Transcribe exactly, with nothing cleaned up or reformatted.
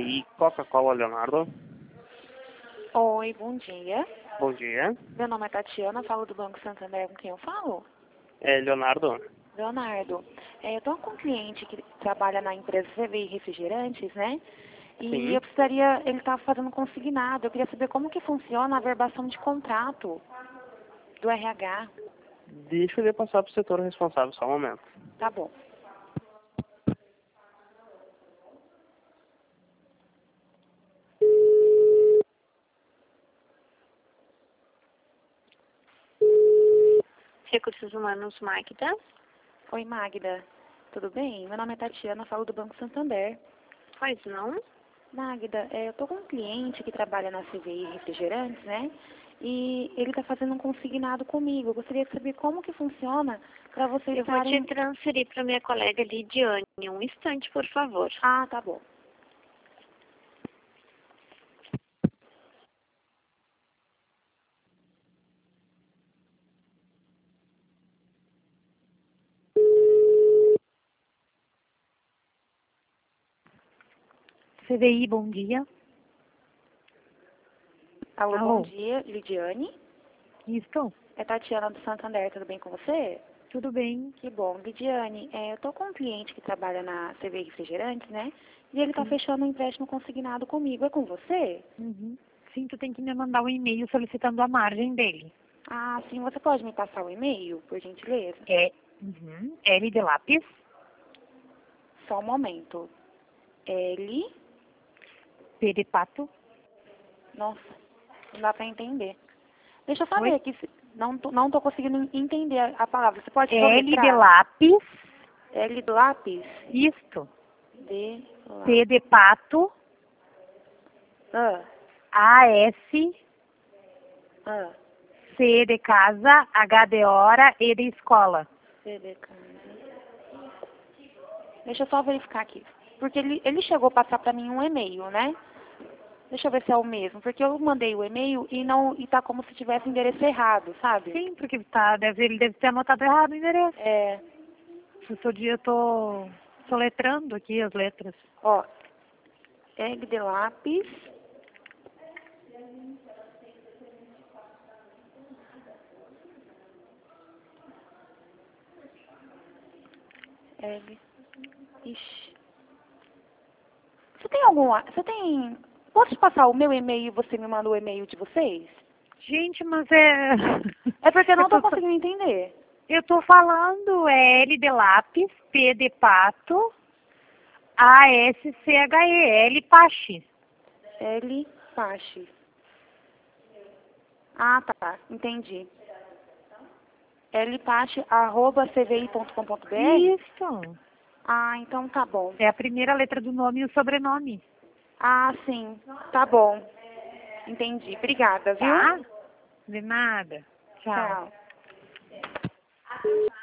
I, Coca-Cola, Leonardo. Oi, bom dia. Bom dia. Meu nome é Tatiana, falo do Banco Santander, com quem eu falo? É Leonardo. Leonardo, é, eu estou com um cliente que trabalha na empresa C V I Refrigerantes, né? E Sim. eu precisaria, ele está fazendo consignado, eu queria saber como que funciona a verbação de contrato do R H. Deixa eu passar para o setor responsável, só um momento. Tá bom. Recursos Humanos, Magda. Oi, Magda. Tudo bem? Meu nome é Tatiana, falo do Banco Santander. Pois não? Magda, é, eu estou com um cliente que trabalha na C V I Refrigerantes, né? E ele está fazendo um consignado comigo. Eu gostaria de saber como que funciona para vocês Eu vou estarem... te transferir para minha colega Lidiane. Um instante, por favor. Ah, tá bom. C V I, bom dia. Alô, Alô. bom dia, Lidiane. Estou. É Tatiana do Santander, tudo bem com você? Tudo bem? Que bom. Lidiane, é, eu estou com um cliente que trabalha na C V I Refrigerantes, né? E ele está Sim. fechando um empréstimo consignado comigo. É com você? Uhum. Sim, tu tem que me mandar um e-mail solicitando a margem dele. Ah, sim. Você pode me passar o e-mail, por gentileza? É uhum. L de lápis, Só um momento. L... P de pato. Nossa, não dá para entender. Deixa eu só Oi? ver aqui. Se... Não, tô, não tô conseguindo entender a, a palavra. Você pode L de soletrar? lápis. L do lápis? Isto. D... Lá... P de pato. Ah, A, S. ah. C de casa. H de hora. E de escola. C D K. Deixa eu só verificar aqui. Porque ele, ele chegou a passar para mim um e-mail, né? Deixa eu ver se é o mesmo. Porque eu mandei o e-mail e não e tá como se tivesse endereço errado, sabe? Sim, porque tá, deve, ele deve ter anotado errado o endereço. É, No seu dia eu tô soletrando aqui as letras. ó. Egg de lápis. Egg. Ixi. Você tem algum... Você tem... Posso te passar o meu e-mail e você me manda o e-mail de vocês? Gente, mas é... É porque eu não tô tô- conseguindo entender. Eu tô falando é L de lápis, P de pato, A, S, C, H, E, L, Pache. L. Pache. Ah, tá. Entendi. lpache arroba c v i ponto com ponto b r? Isso. Ah, então tá bom. É a primeira letra do nome e o sobrenome. Ah, sim. Tá bom. Entendi. Obrigada, viu? Tá? De nada. Tchau. Tchau.